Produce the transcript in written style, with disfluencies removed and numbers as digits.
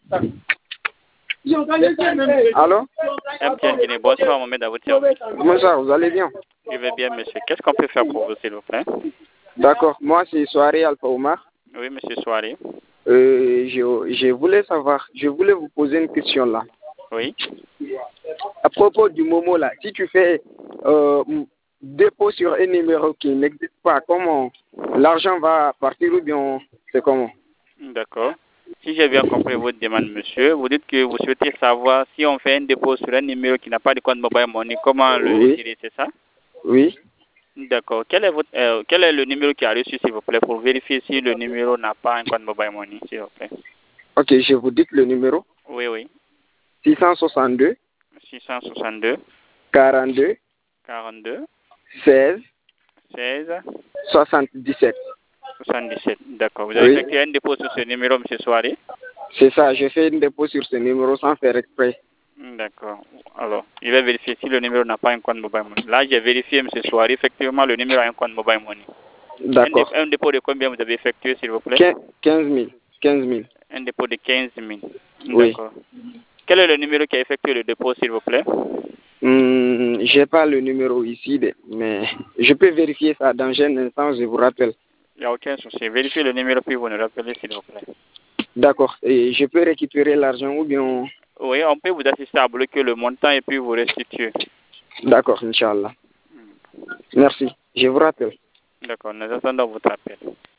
Allô? MTN Guinée, bonsoir Mohamed, à votre service. Bonsoir, vous allez bien? Je vais bien, monsieur. Qu'est-ce qu'on peut faire pour vous, s'il vous plaît? D'accord, moi c'est Soirée Alpha Omar. Oui, monsieur Soirée. Je voulais savoir, je voulais vous poser une question là. Oui. À propos du Momo là, si tu fais dépôt sur un numéro qui n'existe pas, comment l'argent va partir ou bien c'est comment? D'accord. Si j'ai bien compris votre demande, monsieur, vous dites que vous souhaitez savoir si on fait un dépôt sur un numéro qui n'a pas de compte mobile money, comment le retirer, c'est ça? Oui. D'accord. Quel est le numéro qui a reçu, s'il vous plaît, pour vérifier si le numéro n'a pas un compte mobile money, s'il vous plaît? Ok, je vous dis le numéro. Oui, oui. 662 662 42 42 16 16 77. 77. D'accord. Vous avez effectué un dépôt sur ce numéro, monsieur Soirée? C'est ça, j'ai fait un dépôt sur ce numéro sans faire exprès. D'accord. Alors, je vais vérifier si le numéro n'a pas un compte mobile money. Là, j'ai vérifié, monsieur Soirée, effectivement, le numéro a un compte mobile money. D'accord. Un dépôt de combien vous avez effectué, s'il vous plaît? 15 000. 15 000. Un dépôt de 15 000. Oui. D'accord. Quel est le numéro qui a effectué le dépôt, s'il vous plaît? J'ai pas le numéro ici, mais je peux vérifier ça dans un instant, je vous rappelle. Il n'y a aucun souci. Vérifiez le numéro puis vous nous rappelez, s'il vous plaît. D'accord. Et je peux récupérer l'argent ou bien... Oui, on peut vous assister à bloquer le montant et puis vous restituer. D'accord, Inch'Allah. Merci. Je vous rappelle. D'accord, nous attendons votre appel.